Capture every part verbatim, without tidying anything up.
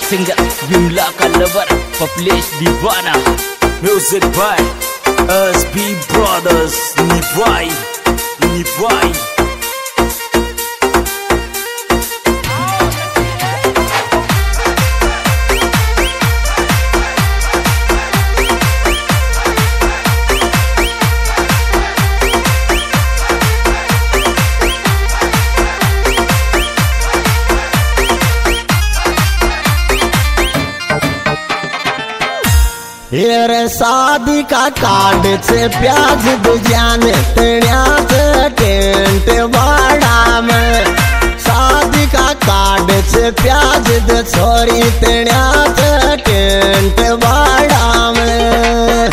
singer Bimla का lover पपलेश दीवाना music by S B brothers निभाई निभाई रे शादी का कार्ड से प्याज दुजाने तण्याच टेंट बाड़ा में शादी का कार्ड से प्याज द छोरी तण्याच टेंट बाड़ा में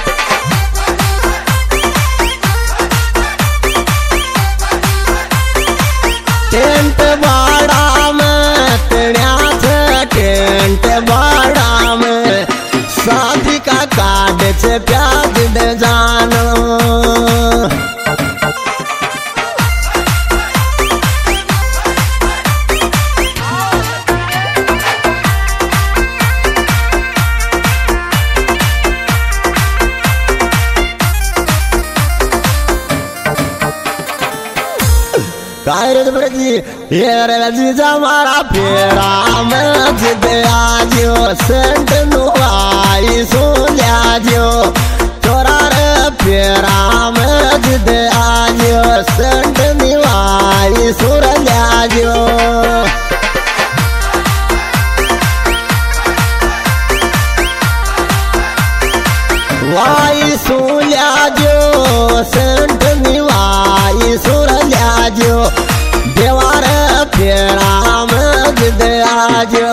टेंट बाड़ा में तण्याच टेंट बाड़ा में शादी का कार्ड से प्याज दे जानो कायरत बड़जी ये रे जीजा मारा फेरा में जिद आजियो सेंट नुआई सोल्या जो चोरा रे फेरा में जिद आजियो सेंट नुआई सोल्या जो वाई सोल्या जो सेंट नुआई सोल्या जो देवार फेरा में जिद आजो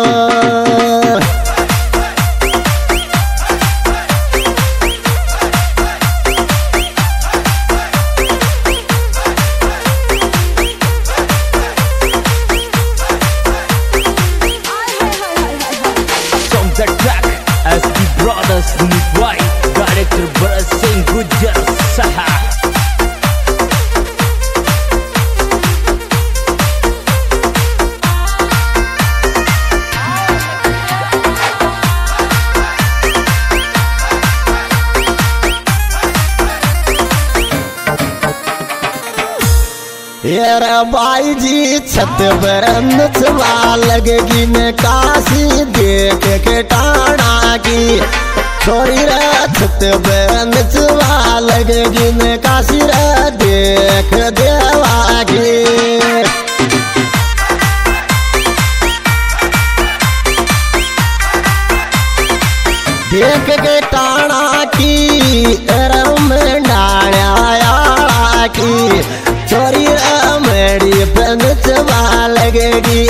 From the track S B Brothers निभाई डायरेक्टर भरत सिंह गुज्जर सहा यार बाई जी छत पर नचवा लगेगी न काशी देख के टाणा की छोरी रे छत पर नचवा लगेगी न काशी रे देख देवा की देख के टाणा की रम डाड़ा की छोरी मेरी पनचवा लगेगी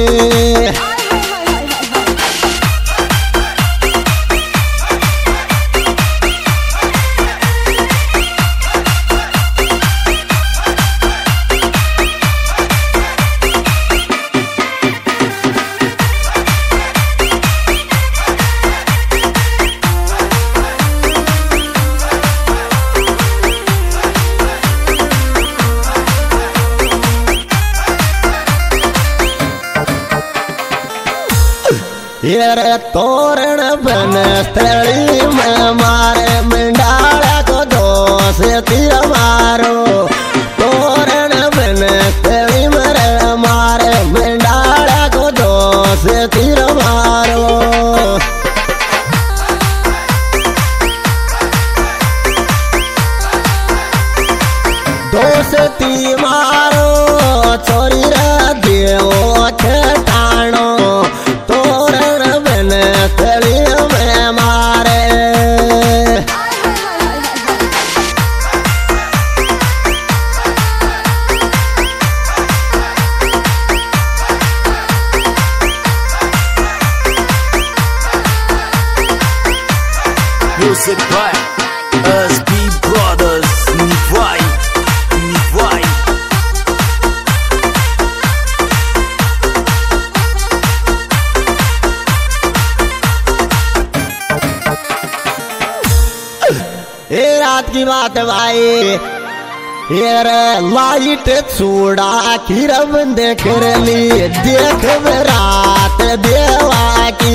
ये तोरण बन स्थली में मारे मंडाला को दोष तीर मारो तोरण बन स्थली में मारे मंडाला को दोष तीर मारो दोष ती मारो छोरी रे देव टाणो थली में मारे music by S B brothers निभाई निभाई ये रात की बात भाई ये लाइट चूड़ा की रब देख रही देख रात देवा की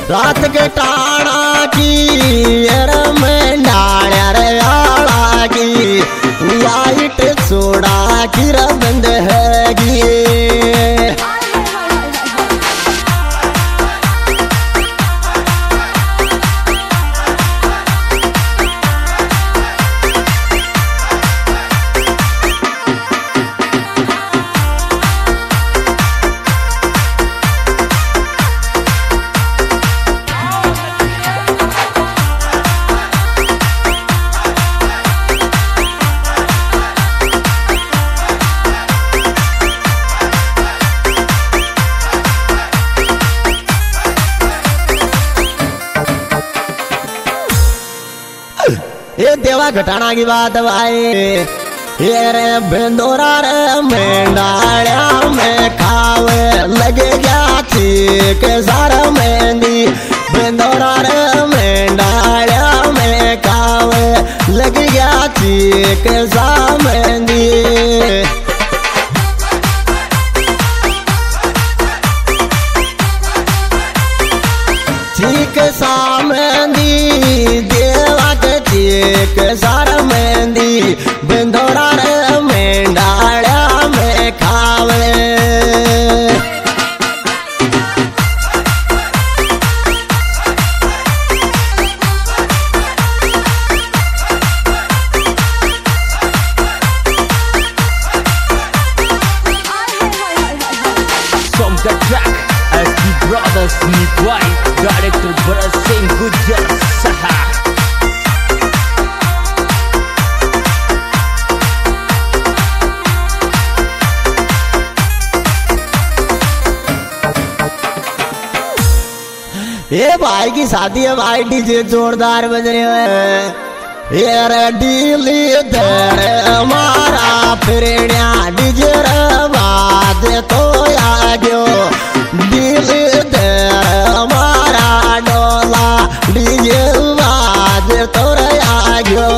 रात के टाणा की एर में डाल्या रे आड़ा की लाइट छोड़ा की बंद हैगी। ये देवा घटाना की बात भाई ये रे बेंदोरा रे मेंढाड़िया में खावे लगे गया ठीक सारा मेहंदी। बेंदोरा रे मेंढाड़िया में खावे लग गया ठीक सा मेहंदी। ठीक सा मेहंदी देवा के ठीक सारा मेहंदी बेंदोरा रे मेंढाड़िया में खावे। From the track S B Brothers Nipwai, director Bharat Singh Gujar Saha. ये भाई की शादी है भाई, डीजे जोरदार बज रहे हैं। ये रे डीली तेरे हमारा फिरण्या डीजे रे बात तो आ गयो। डीली तेरे हमारा डोला डीजे बात तो रे आ गयो।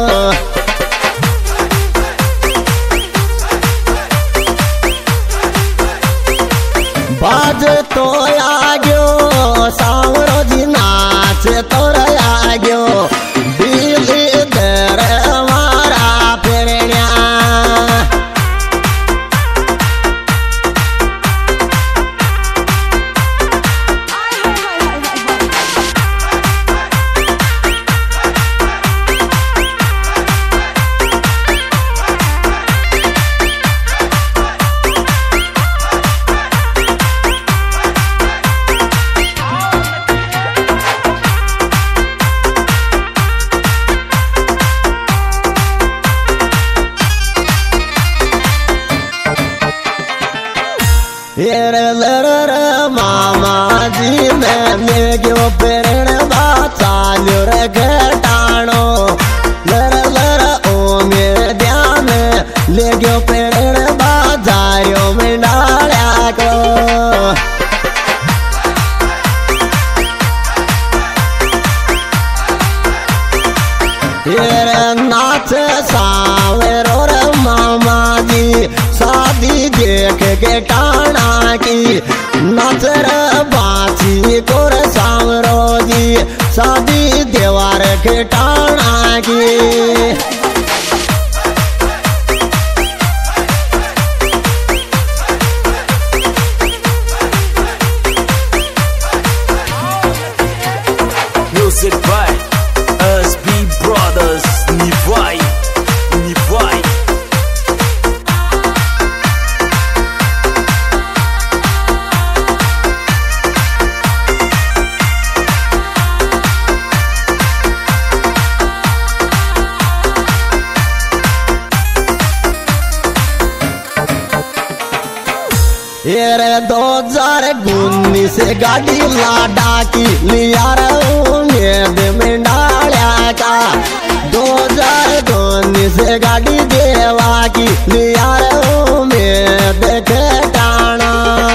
बाज तो आ गयो सावरो जी नाच तो आ गयो। दिल्ली दर हमारा फिरण्या लर मामा जी ने क्यों पेड़ बाचालो रे घटाणो। लर लर ओ मेरे ध्यान ले गयो पेड़ बाजारियों में डाल्या को। ये नाच सावेरो रे मामा जी शादी देख के टाणा की नजर बाची कोर सावरो जी शादी देवार के टाणा की। Music by S B Brothers Nipwai, Nipwai. ये रे दो हजार उन्नीस गाड़ी लाडा की लिया उम्मीद में डाल्या का। दो हजार उन्नीस गाड़ी देवा की लिया उम्मीद के टाणा।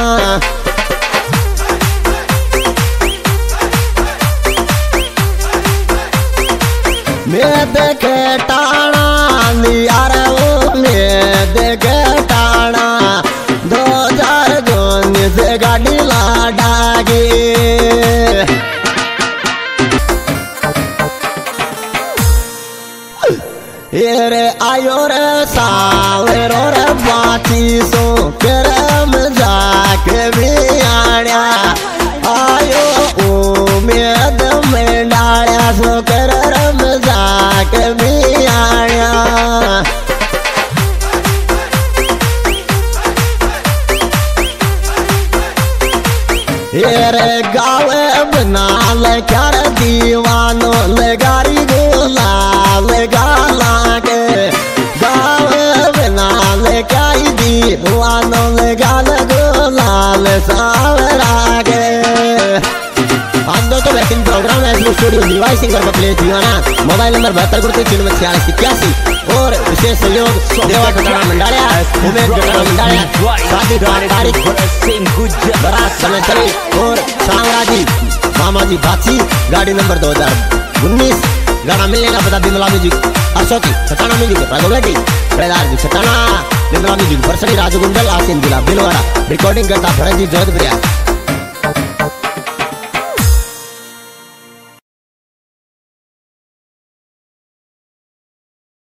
मैं देखे टाणा लिया उम्मीद के टाणा। दो हजार उन्नीस गाड़ी लाडा गे। ये रे आयो रे सावरो रे बाची सो करम जाके भी आया आयो उम्मीद में डालिया सो करम जाके भी आया ये रे गावे बना ले कर दीवानो लगारी गुलाल गाला के गावे बना ले काई दीवानो लगाल गुलाल सावरा के आज तो बैटिंग प्रोग्राम है स्टूडियो डिवाइस सिंगर पर प्ले दीवाना मोबाइल नंबर बहत्तर गुड़ती तीन में छियालीस इक्यासी और विशेष सहयोग देवा कटाना मंडालिया उमेश कटाना मंडालिया शादी तारीख बारात समय चले और सांगराजी मामा जी बाची गाड़ी नंबर दो हजार उन्नीस गाना मिलने का पता बिमला म्यूजिक अशोकी सटाना म्यूजिक राघोबेटी प्रदार जी सटाना बिमला म्यूजिक बरसड़ी राजगुंडल आसिन जिला बिलवाड़ा रिकॉर्डिंग करता भरत जी जोधपुरिया